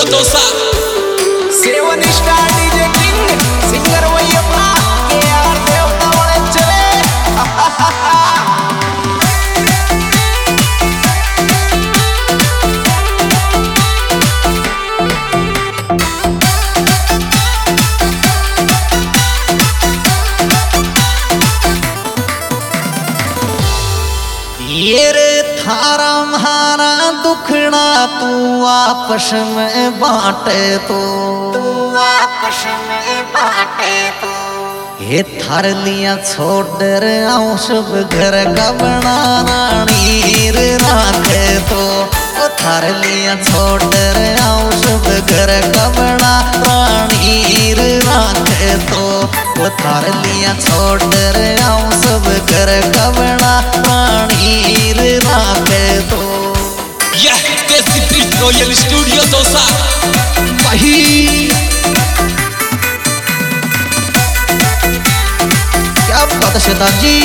Studio dosa. Seven star DJ king singer वही अपना के यार देवता बड़े चले। ये रे थारा म्हारा दुखड़ा तू आपस में बांटे तो आपस में बांटे तो ये थार लिया छोड़ रे आऊं सब घर का बना रानी रे राखे तो थार लिया छोड़ रे आऊं सब घर का बना रानी रे राखे तो थार लिया छोड़ रे आऊं सब घर का बना रानी रे राखे तो। यह देसी बीट रॉयल स्टूडियो दोसा। वही क्या बात है शैतान जी।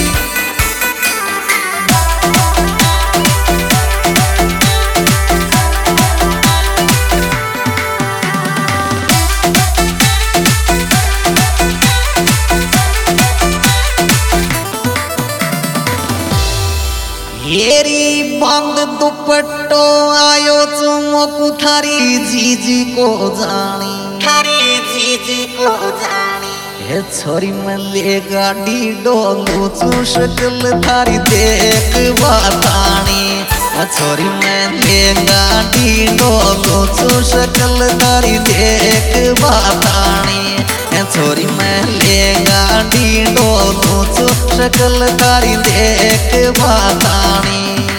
येरी बंद दुपट्टो आयो चुमकु थारी जीजी को जानी थारी जीजी को जानी हे छोरी मले गाड़ी डोलू चू शकल थारी देख बतानी छोरी मले गाड़ी डोलू चू शकल थारी देख बतानी छोरी मले गाड़ी डोलू चू शकल थारी देख बतानी।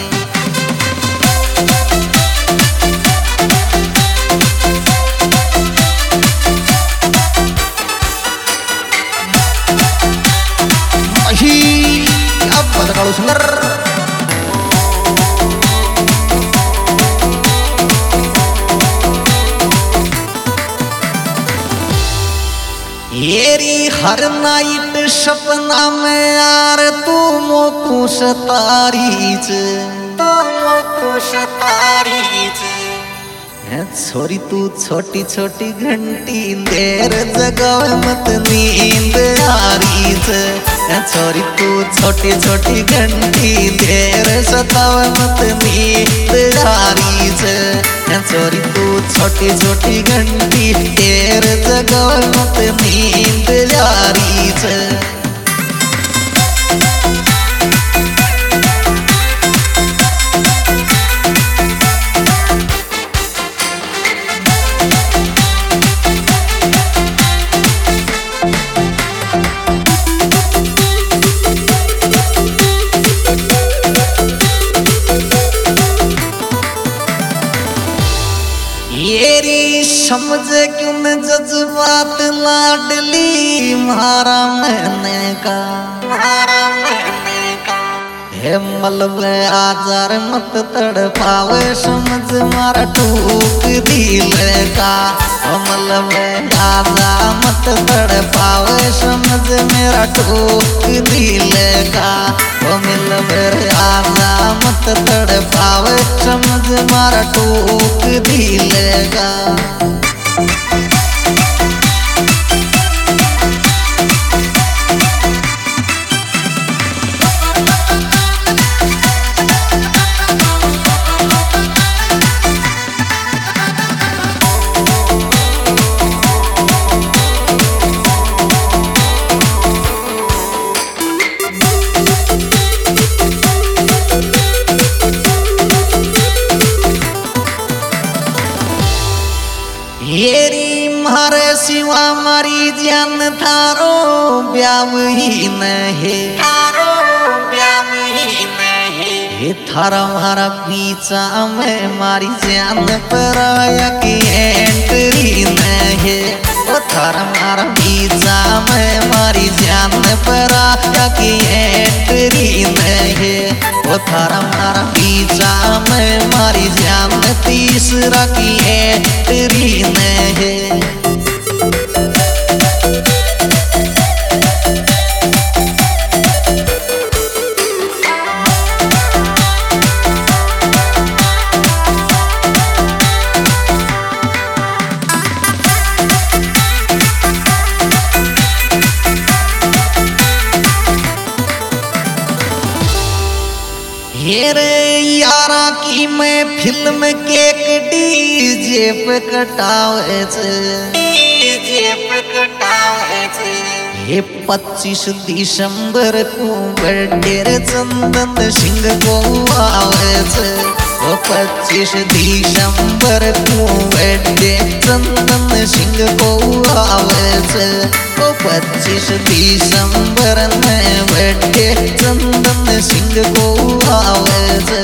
अब बता सुंदर येरी हर नाइट सपना में यार तू मोकू सतारीच छोरी तू छोटी छोटी घंटी देर जगावे मत नींद आरीच छोरी तू छोटी छोटी घंटी देर सतावे मत नींद आरीच छोरी तू छोटी छोटी घंटी देर जगावे मत नींद आरीच। येरी समझे क्यों न जज्बात लाडली मारा मैंने का हे मलबे आजार मत तड़पावे समझ मारा टूक दिल का मलबे आजार मत तड़पावे समझ मेरा टूक दिल का मिलबे आजार मत तड़पावे समझ मारा टूक दिल का। येरी मारे सिवा मारी जान थारो ब्याव ही नहीं हे थारा मारा पीछा में मारी जान पर आया की एंट्री नहीं वो थारा मारा पीछा में मारी जान पर आया की एंट्री नहीं वो थारा मारा पीछा में मारी जान तीसरा की एंट्री नहीं। ये रे यारा की मैं फिल्म के डीजे पे कटावे ये 25 दिसंबर को बर्थडे रे चंदन सिंह को आवे वो 25 दिसंबर को बर्थडे चंदन सिंह को आवे वो 25 दिसंबर में बर्थडे चंदन सिंह को आवे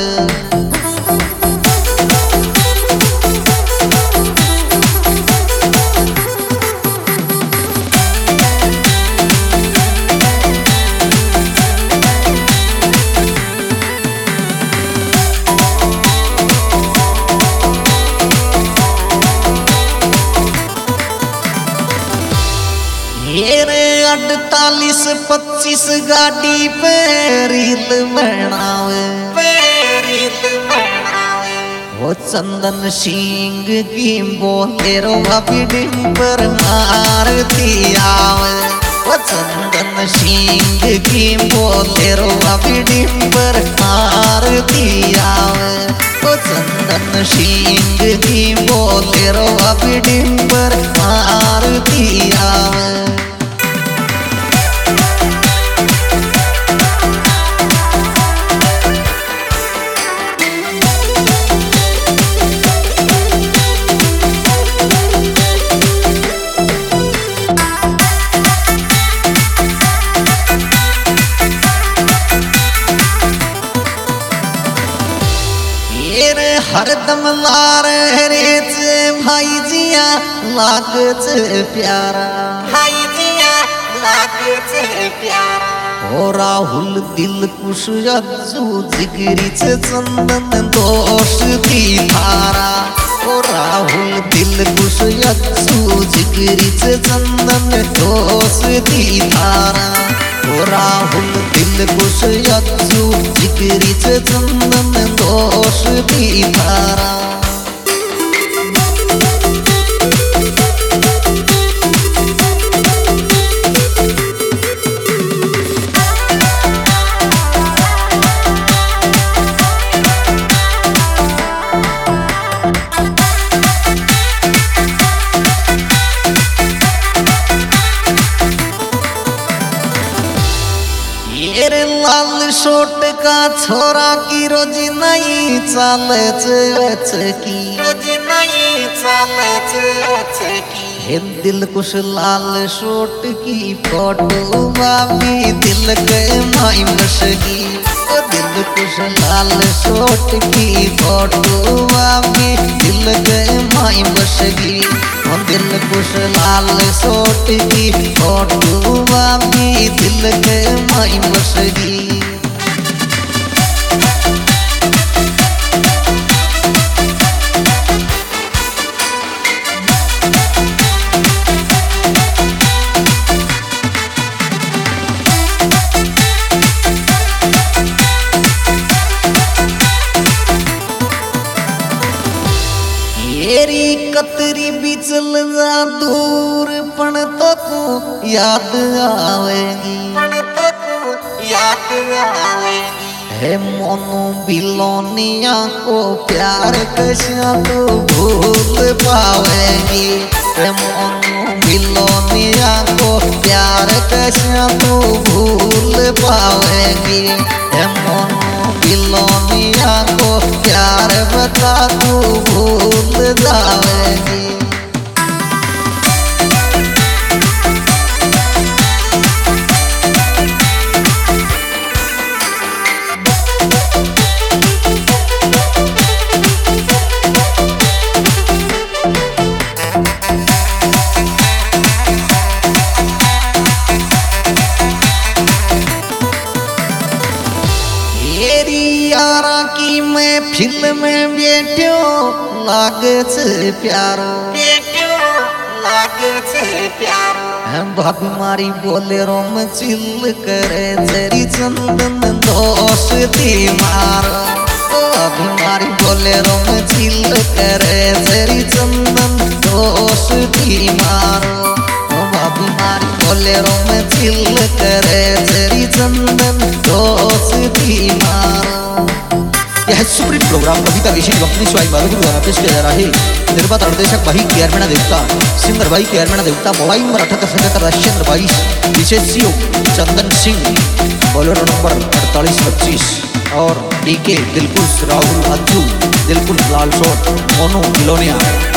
ये रे 48-25 गाड़ी पे रील बनावे वो चंदन सिंह की बोलेरो बिल्डिंग पर मारती आवे वो चंदन सिंह की बोलेरो बिल्डिंग पर मारती आवे वो चंदन सिंह की बोलेरो बिल्डिंग पर मारती आवे हरदम लार रे भाई जिया लागत प्यारा ओ राहुल दिल कुश अज्जू जिगरी चंदन दोष दी थारा ओ राहुल दिल कुश अज्जू जिगरी चंदन दोष दी थारा ओ राहुल दिल कुश अज्जू जिगरी चंदन दोष दी थारा लाल शोट का छोरा की रोज नहीं चालच की दिल कुछ लाल शोट की फोटो बाबी दिल के माई मशगी दिल कुछ लाल शोट की फोटो बाबी दिल के माई मशगी दिल कुछ लाल शोट की फोटो बाबी दिल के माई मशगी कतरी बिचल जा दूर पण तो को याद आवेगी है मोनू बिलोनिया को प्यार कैसा तो भूल पावेगी है मोनू बिलोनिया को प्यार कैसा तो भूल पावेगी है मोनू बिलोनिया को प्यार बता तू भूल जाएगी यारा की मैं फिल्म में बैठो लागे से प्यारो हम भाभी मारी बोलेरो में चिल करे तेरी चंदन दोस्ती मारो भाभी मारी बोलेरो में चिल करे तेरी चंदन दोस्ती मारो भाभी मारी बोलेरो में चिल करे तेरी चंदन दोस्ती मारो यह supreme programme Kavita Keshari company Sawai Madhuri द्वारा पेश किया जा रहा है। निर्माता निर्देशक भाई केआर मीणा देवता, सिंगर भाई केआर मीणा देवता, mobile number 7877 Vishesh Chandan Singh, Bolero number 4825 और डीके दिलकुश, राहुल अज्जू, दिलकुश लाल शोट, मोनू किलोनिया।